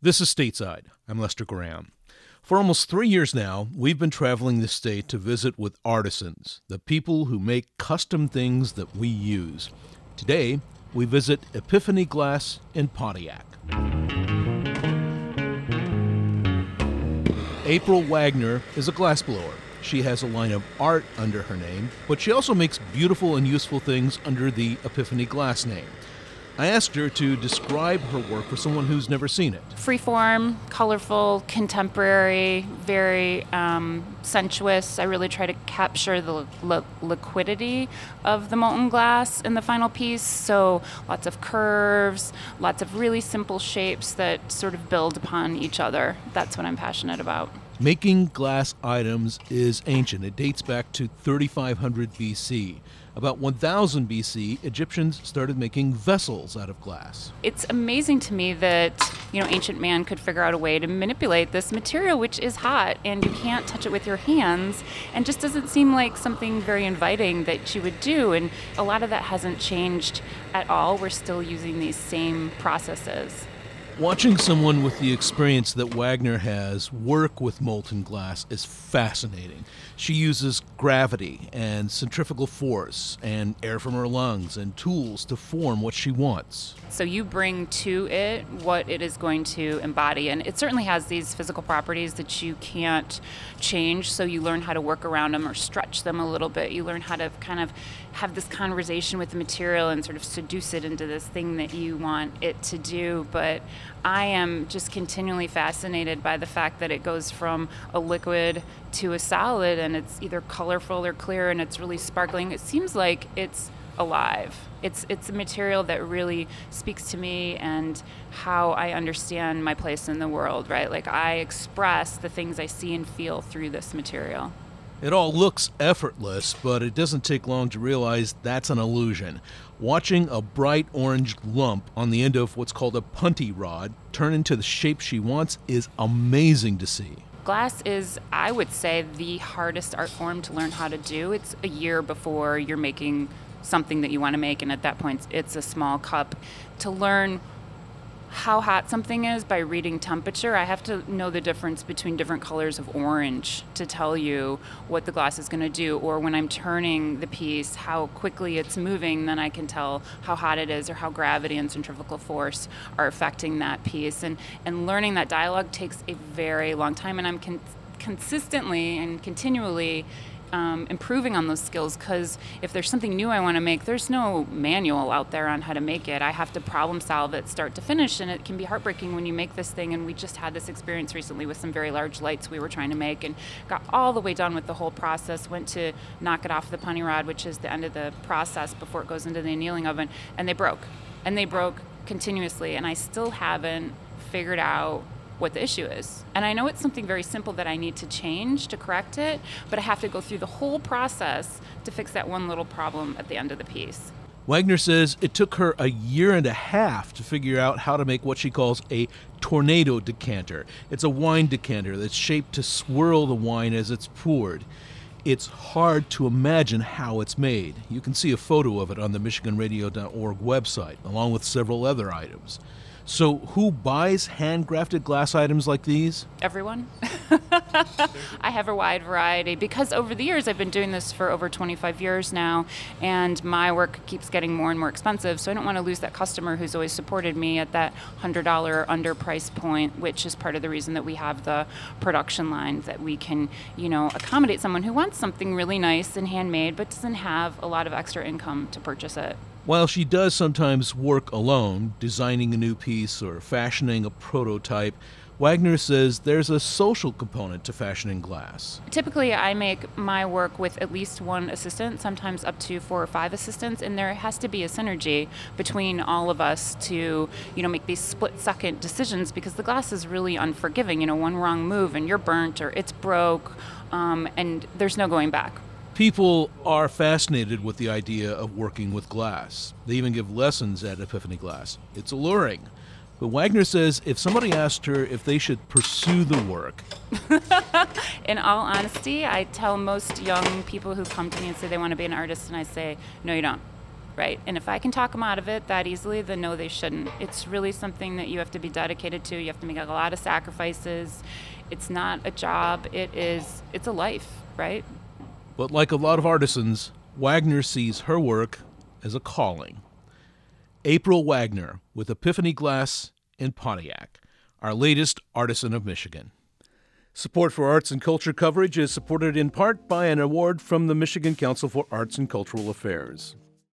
This is Stateside. I'm Lester Graham. For almost 3 years now, we've been traveling the state to visit with artisans, the people who make custom things that we use. Today, we visit Epiphany Glass in Pontiac. April Wagner is a glassblower. She has a line of art under her name, but she also makes beautiful and useful things under the Epiphany Glass name. I asked her to describe her work for someone who's never seen it. Freeform, colorful, contemporary, very sensuous. I really try to capture the liquidity of the molten glass in the final piece. So lots of curves, lots of really simple shapes that sort of build upon each other. That's what I'm passionate about. Making glass items is ancient. It dates back to 3500 BC. About 1000 BC, Egyptians started making vessels out of glass. It's amazing to me that, ancient man could figure out a way to manipulate this material, which is hot, and you can't touch it with your hands, and just doesn't seem like something very inviting that you would do. And a lot of that hasn't changed at all. We're still using these same processes. Watching someone with the experience that Wagner has work with molten glass is fascinating. She uses gravity and centrifugal force and air from her lungs and tools to form what she wants. So you bring to it what it is going to embody, and it certainly has these physical properties that you can't change, so you learn how to work around them or stretch them a little bit. You learn how to kind of have this conversation with the material and sort of seduce it into this thing that you want it to do. But I am just continually fascinated by the fact that it goes from a liquid to a solid, and it's either colorful or clear, and it's really sparkling. It seems like it's alive. It's a material that really speaks to me and how I understand my place in the world, right? Like, I express the things I see and feel through this material. It all looks effortless, but it doesn't take long to realize that's an illusion. Watching a bright orange lump on the end of what's called a punty rod turn into the shape she wants is amazing to see. Glass is, I would say, the hardest art form to learn how to do. It's a year before you're making something that you want to make, and at that point it's a small cup. To learn how hot something is by reading temperature, I have to know the difference between different colors of orange to tell you what the glass is going to do. Or when I'm turning the piece, how quickly it's moving, then I can tell how hot it is or how gravity and centrifugal force are affecting that piece. And learning that dialogue takes a very long time, and I'm consistently and continually improving on those skills, because if there's something new I want to make, there's no manual out there on how to make it. I have to problem solve it start to finish, and it can be heartbreaking when you make this thing. And we just had this experience recently with some very large lights we were trying to make, and got all the way done with the whole process, went to knock it off the punty rod, which is the end of the process before it goes into the annealing oven, and they broke continuously, and I still haven't figured out what the issue is. And I know it's something very simple that I need to change to correct it, but I have to go through the whole process to fix that one little problem at the end of the piece. Wagner says it took her a year and a half to figure out how to make what she calls a tornado decanter. It's a wine decanter that's shaped to swirl the wine as it's poured. It's hard to imagine how it's made. You can see a photo of it on the MichiganRadio.org website, along with several other items. So who buys hand-grafted glass items like these? Everyone. I have a wide variety because over the years I've been doing this for over 25 years now, and my work keeps getting more and more expensive, so I don't want to lose that customer who's always supported me at that $100 under price point, which is part of the reason that we have the production line, that we can, accommodate someone who wants something really nice and handmade but doesn't have a lot of extra income to purchase it. While she does sometimes work alone, designing a new piece or fashioning a prototype, Wagner says there's a social component to fashioning glass. Typically, I make my work with at least one assistant, sometimes up to 4 or 5 assistants, and there has to be a synergy between all of us to, make these split-second decisions, because the glass is really unforgiving. One wrong move and you're burnt or it's broke, and there's no going back. People are fascinated with the idea of working with glass. They even give lessons at Epiphany Glass. It's alluring. But Wagner says if somebody asked her if they should pursue the work. In all honesty, I tell most young people who come to me and say they want to be an artist, and I say, no, you don't. right? And if I can talk them out of it that easily, then no, they shouldn't. It's really something that you have to be dedicated to. You have to make a lot of sacrifices. It's not a job. It's a life, right? But like a lot of artisans, Wagner sees her work as a calling. April Wagner with Epiphany Glass in Pontiac, our latest Artisan of Michigan. Support for arts and culture coverage is supported in part by an award from the Michigan Council for Arts and Cultural Affairs.